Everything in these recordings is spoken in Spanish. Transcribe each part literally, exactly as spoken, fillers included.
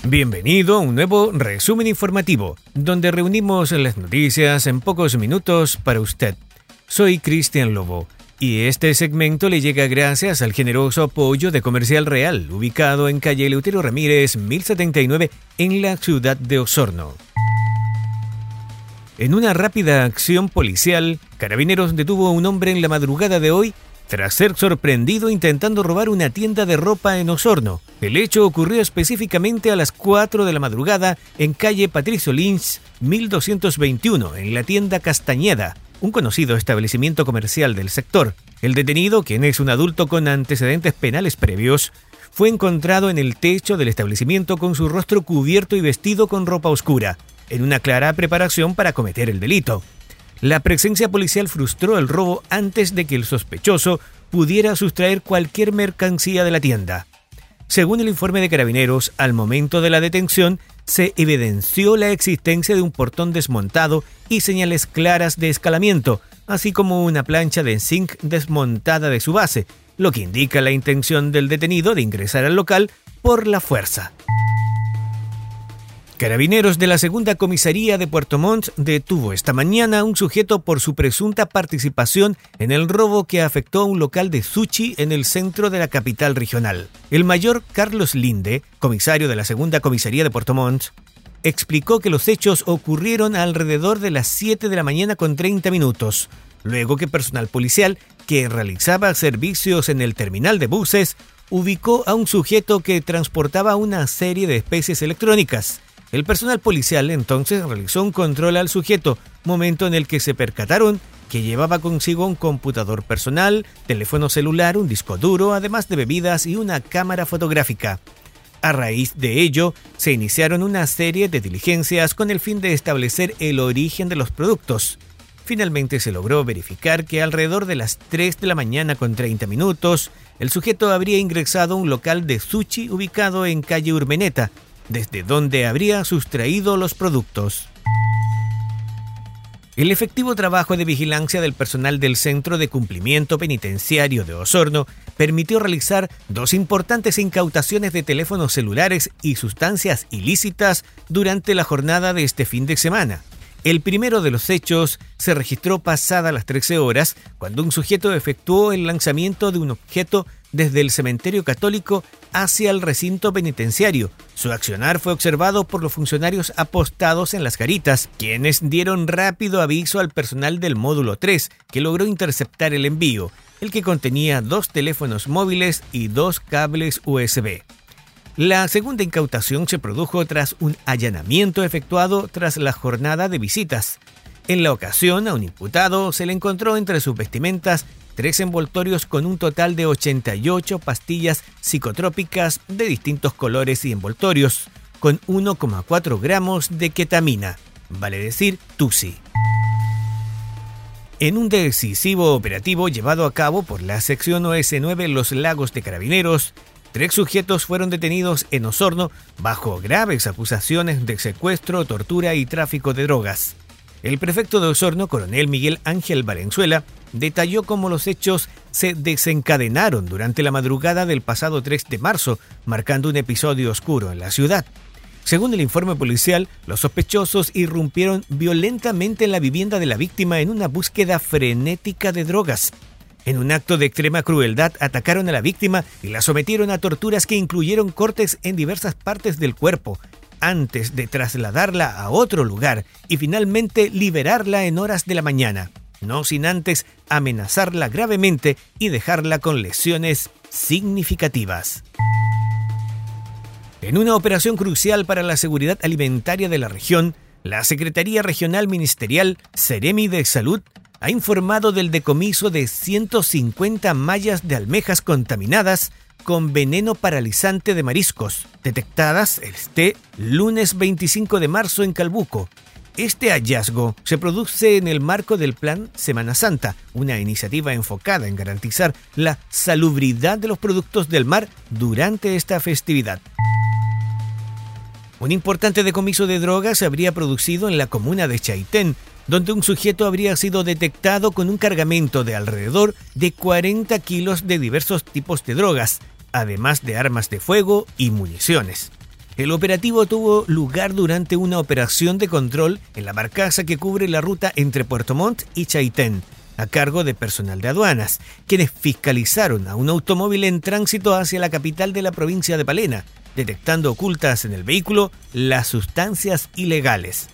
Bienvenido a un nuevo resumen informativo, donde reunimos las noticias en pocos minutos para usted. Soy Cristian Lobo, y este segmento le llega gracias al generoso apoyo de Comercial Real, ubicado en calle Eleuterio Ramírez, mil setenta y nueve, en la ciudad de Osorno. En una rápida acción policial, Carabineros detuvo a un hombre en la madrugada de hoy tras ser sorprendido intentando robar una tienda de ropa en Osorno. El hecho ocurrió específicamente a las cuatro de la madrugada en calle Patricio Lynch, mil doscientos veintiuno, en la tienda Castañeda, un conocido establecimiento comercial del sector. El detenido, quien es un adulto con antecedentes penales previos, fue encontrado en el techo del establecimiento con su rostro cubierto y vestido con ropa oscura, en una clara preparación para cometer el delito. La presencia policial frustró el robo antes de que el sospechoso pudiera sustraer cualquier mercancía de la tienda. Según el informe de Carabineros, al momento de la detención se evidenció la existencia de un portón desmontado y señales claras de escalamiento, así como una plancha de zinc desmontada de su base, lo que indica la intención del detenido de ingresar al local por la fuerza. Carabineros de la Segunda Comisaría de Puerto Montt detuvo esta mañana a un sujeto por su presunta participación en el robo que afectó a un local de sushi en el centro de la capital regional. El mayor Carlos Linde, comisario de la Segunda Comisaría de Puerto Montt, explicó que los hechos ocurrieron alrededor de las siete de la mañana con treinta minutos, luego que personal policial que realizaba servicios en el terminal de buses ubicó a un sujeto que transportaba una serie de especies electrónicas. El personal policial entonces realizó un control al sujeto, momento en el que se percataron que llevaba consigo un computador personal, teléfono celular, un disco duro, además de bebidas y una cámara fotográfica. A raíz de ello, se iniciaron una serie de diligencias con el fin de establecer el origen de los productos. Finalmente se logró verificar que alrededor de las tres de la mañana con treinta minutos, el sujeto habría ingresado a un local de sushi ubicado en calle Urmeneta, desde donde habría sustraído los productos. El efectivo trabajo de vigilancia del personal del Centro de Cumplimiento Penitenciario de Osorno permitió realizar dos importantes incautaciones de teléfonos celulares y sustancias ilícitas durante la jornada de este fin de semana. El primero de los hechos se registró pasada las trece horas, cuando un sujeto efectuó el lanzamiento de un objeto desde el cementerio católico hacia el recinto penitenciario. Su accionar fue observado por los funcionarios apostados en las garitas, quienes dieron rápido aviso al personal del módulo tres, que logró interceptar el envío, el que contenía dos teléfonos móviles y dos cables U S B. La segunda incautación se produjo tras un allanamiento efectuado tras la jornada de visitas. En la ocasión, a un imputado se le encontró entre sus vestimentas tres envoltorios con un total de ochenta y ocho pastillas psicotrópicas de distintos colores y envoltorios, con uno coma cuatro gramos de ketamina, vale decir tusi. En un decisivo operativo llevado a cabo por la sección O S nueve Los Lagos de Carabineros, tres sujetos fueron detenidos en Osorno bajo graves acusaciones de secuestro, tortura y tráfico de drogas. El prefecto de Osorno, coronel Miguel Ángel Valenzuela, detalló cómo los hechos se desencadenaron durante la madrugada del pasado tres de marzo, marcando un episodio oscuro en la ciudad. Según el informe policial, los sospechosos irrumpieron violentamente en la vivienda de la víctima en una búsqueda frenética de drogas. En un acto de extrema crueldad, atacaron a la víctima y la sometieron a torturas que incluyeron cortes en diversas partes del cuerpo, antes de trasladarla a otro lugar y finalmente liberarla en horas de la mañana, no sin antes amenazarla gravemente y dejarla con lesiones significativas. En una operación crucial para la seguridad alimentaria de la región, la Secretaría Regional Ministerial Seremi de Salud ha informado del decomiso de ciento cincuenta mallas de almejas contaminadas con veneno paralizante de mariscos, detectadas este lunes veinticinco de marzo en Calbuco. Este hallazgo se produce en el marco del Plan Semana Santa, una iniciativa enfocada en garantizar la salubridad de los productos del mar durante esta festividad. Un importante decomiso de drogas se habría producido en la comuna de Chaitén, donde un sujeto habría sido detectado con un cargamento de alrededor de cuarenta kilos de diversos tipos de drogas, además de armas de fuego y municiones. El operativo tuvo lugar durante una operación de control en la barcaza que cubre la ruta entre Puerto Montt y Chaitén, a cargo de personal de aduanas, quienes fiscalizaron a un automóvil en tránsito hacia la capital de la provincia de Palena, detectando ocultas en el vehículo las sustancias ilegales.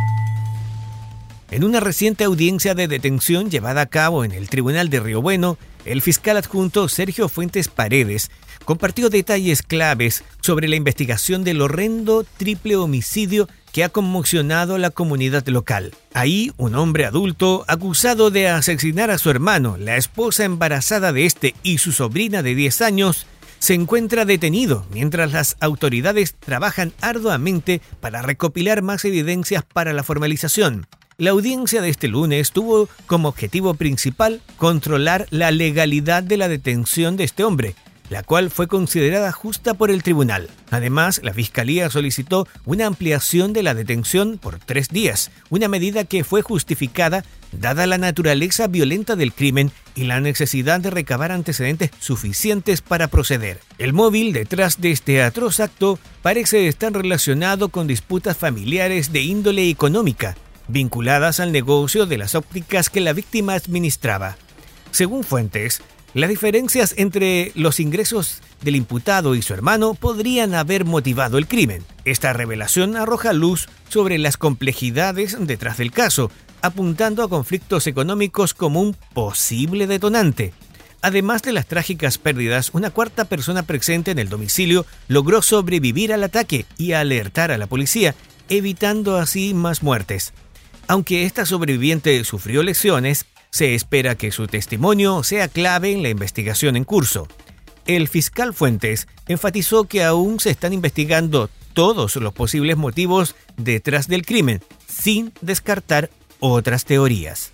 En una reciente audiencia de detención llevada a cabo en el Tribunal de Río Bueno, el fiscal adjunto Sergio Fuentes Paredes compartió detalles claves sobre la investigación del horrendo triple homicidio que ha conmocionado a la comunidad local. Ahí, un hombre adulto acusado de asesinar a su hermano, la esposa embarazada de este y su sobrina de diez años, se encuentra detenido mientras las autoridades trabajan arduamente para recopilar más evidencias para la formalización. La audiencia de este lunes tuvo como objetivo principal controlar la legalidad de la detención de este hombre, la cual fue considerada justa por el tribunal. Además, la Fiscalía solicitó una ampliación de la detención por tres días, una medida que fue justificada dada la naturaleza violenta del crimen y la necesidad de recabar antecedentes suficientes para proceder. El móvil detrás de este atroz acto parece estar relacionado con disputas familiares de índole económica, vinculadas al negocio de las ópticas que la víctima administraba. Según fuentes, las diferencias entre los ingresos del imputado y su hermano podrían haber motivado el crimen. Esta revelación arroja luz sobre las complejidades detrás del caso, apuntando a conflictos económicos como un posible detonante. Además de las trágicas pérdidas, una cuarta persona presente en el domicilio logró sobrevivir al ataque y alertar a la policía, evitando así más muertes. Aunque esta sobreviviente sufrió lesiones, se espera que su testimonio sea clave en la investigación en curso. El fiscal Fuentes enfatizó que aún se están investigando todos los posibles motivos detrás del crimen, sin descartar otras teorías.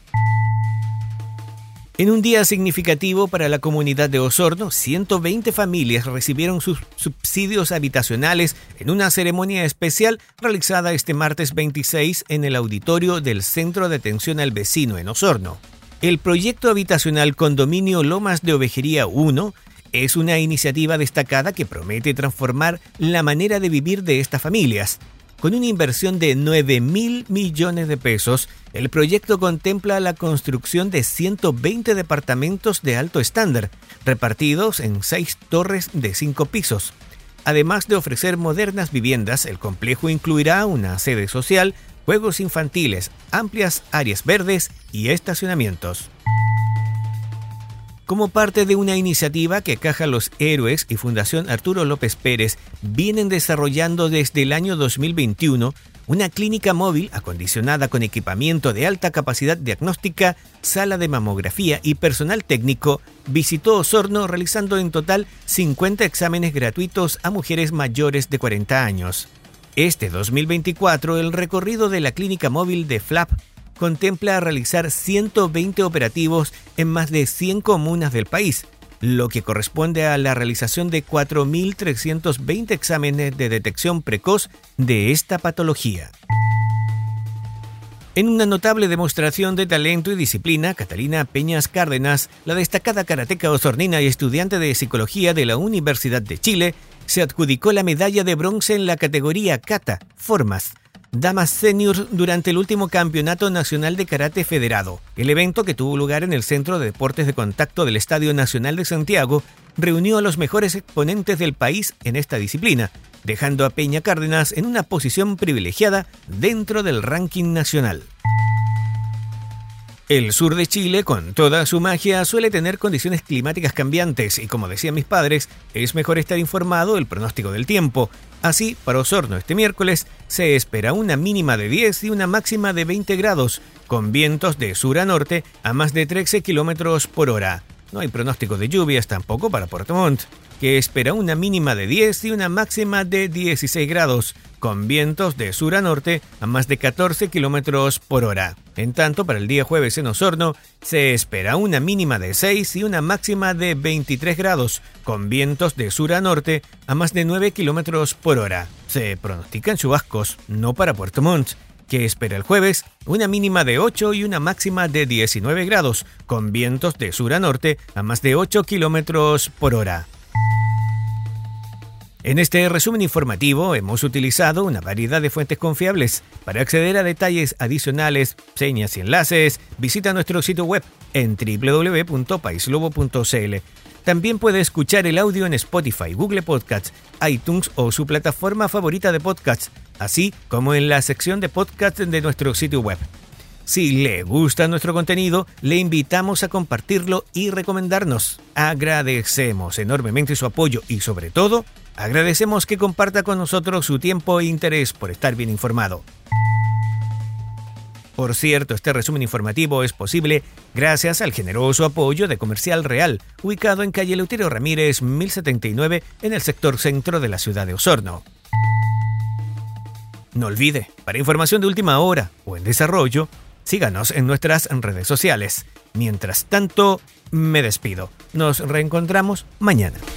En un día significativo para la comunidad de Osorno, ciento veinte familias recibieron sus subsidios habitacionales en una ceremonia especial realizada este martes veintiséis en el auditorio del Centro de Atención al Vecino en Osorno. El proyecto habitacional Condominio Lomas de Ovejería uno es una iniciativa destacada que promete transformar la manera de vivir de estas familias. Con una inversión de nueve mil millones de pesos, el proyecto contempla la construcción de ciento veinte departamentos de alto estándar, repartidos en seis torres de cinco pisos. Además de ofrecer modernas viviendas, el complejo incluirá una sede social, juegos infantiles, amplias áreas verdes y estacionamientos. Como parte de una iniciativa que Caja Los Héroes y Fundación Arturo López Pérez vienen desarrollando desde el año dos mil veintiuno, una clínica móvil acondicionada con equipamiento de alta capacidad diagnóstica, sala de mamografía y personal técnico visitó Osorno realizando en total cincuenta exámenes gratuitos a mujeres mayores de cuarenta años. Este dos mil veinticuatro, el recorrido de la clínica móvil de F L A P contempla realizar ciento veinte operativos en más de cien comunas del país, lo que corresponde a la realización de cuatro mil trescientos veinte exámenes de detección precoz de esta patología. En una notable demostración de talento y disciplina, Catalina Peñas Cárdenas, la destacada karateca osornina y estudiante de psicología de la Universidad de Chile, se adjudicó la medalla de bronce en la categoría Kata, Formas, Damas Senior durante el último Campeonato Nacional de Karate Federado. El evento, que tuvo lugar en el Centro de Deportes de Contacto del Estadio Nacional de Santiago, reunió a los mejores exponentes del país en esta disciplina, dejando a Peña Cárdenas en una posición privilegiada dentro del ranking nacional. El sur de Chile, con toda su magia, suele tener condiciones climáticas cambiantes y, como decían mis padres, es mejor estar informado del pronóstico del tiempo. Así, para Osorno este miércoles se espera una mínima de diez y una máxima de veinte grados, con vientos de sur a norte a más de trece kilómetros por hora. No hay pronóstico de lluvias tampoco para Puerto Montt, que espera una mínima de diez y una máxima de dieciséis grados, con vientos de sur a norte a más de catorce kilómetros por hora. En tanto, para el día jueves en Osorno se espera una mínima de seis y una máxima de veintitrés grados, con vientos de sur a norte a más de nueve kilómetros por hora. Se pronostican chubascos, no para Puerto Montt, que espera el jueves una mínima de ocho y una máxima de diecinueve grados, con vientos de sur a norte a más de ocho kilómetros por hora. En este resumen informativo hemos utilizado una variedad de fuentes confiables. Para acceder a detalles adicionales, señas y enlaces, visita nuestro sitio web en doble u doble u doble u punto paislobo punto c l. También puede escuchar el audio en Spotify, Google Podcasts, iTunes o su plataforma favorita de podcasts, así como en la sección de podcasts de nuestro sitio web. Si le gusta nuestro contenido, le invitamos a compartirlo y recomendarnos. Agradecemos enormemente su apoyo y, sobre todo, agradecemos que comparta con nosotros su tiempo e interés por estar bien informado. Por cierto, este resumen informativo es posible gracias al generoso apoyo de Comercial Real, ubicado en calle Eleuterio Ramírez mil setenta y nueve en el sector centro de la ciudad de Osorno. No olvide, para información de última hora o en desarrollo, síganos en nuestras redes sociales. Mientras tanto, me despido. Nos reencontramos mañana.